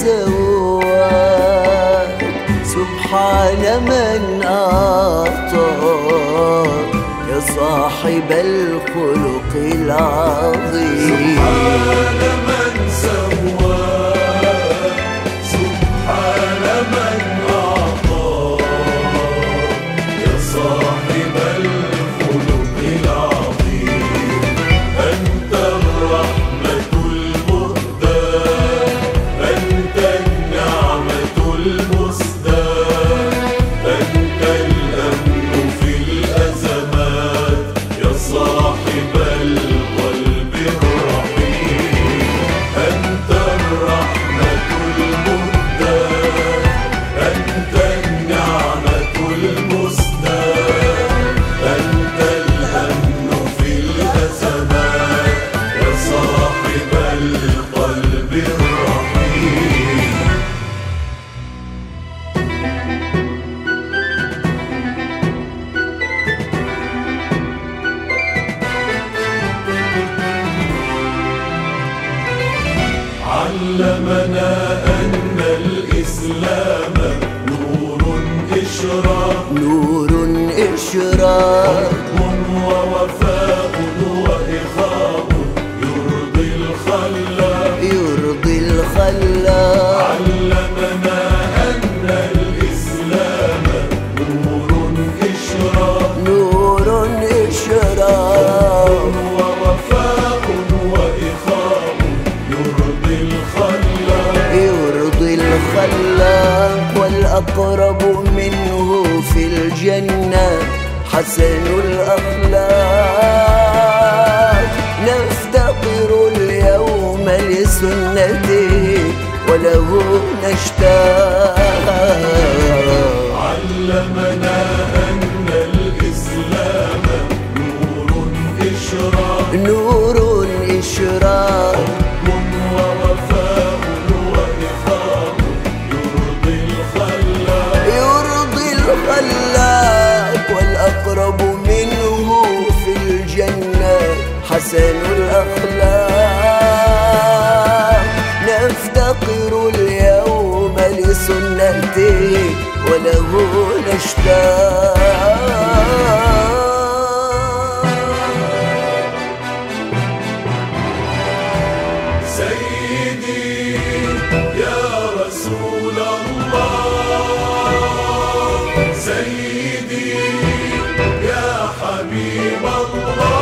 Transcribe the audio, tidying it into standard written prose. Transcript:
سواك، سبحان من أعطاك يا صاحب الخلق العظيم. سبحان من سواك، سبحان من أعطاك يا صاحب الخلق العظيم. أنت الرحمة المهداة، أنت النعمة المسداة، أنت الأمن في الأزمات يا صاحب القلب الرحيم. أنت الرحمة المهداة، أنت النعمة المسداة، أنت الأمن في الأزمات يا صاحب القلب الرحيم. علمنا أن الإسلام نور إشراق، نور إشراق، حب ووفاء وإخاء يرضي الخلاق، يرضي الخلاق. علمنا أن الإسلام نور إشراق، نور إشراق، ووفاء وإخاء يرضي الخلاق، يرضي الخلاق. والأقرب منه في الجنة حسن الأخلاق. نفتقر اليوم لسنته وله نشتاق. علمنا أن الإسلام نور إشراق، نور إشراق، حب ووفاء وإخاء يرضي الخلاق، يرضي الخلاق. والأقرب منه في الجنة حسن الأخلاق. نفتقر اليوم لسنته وله نشتاق. سيدي يا رسول الله، سيدي يا حبيب الله.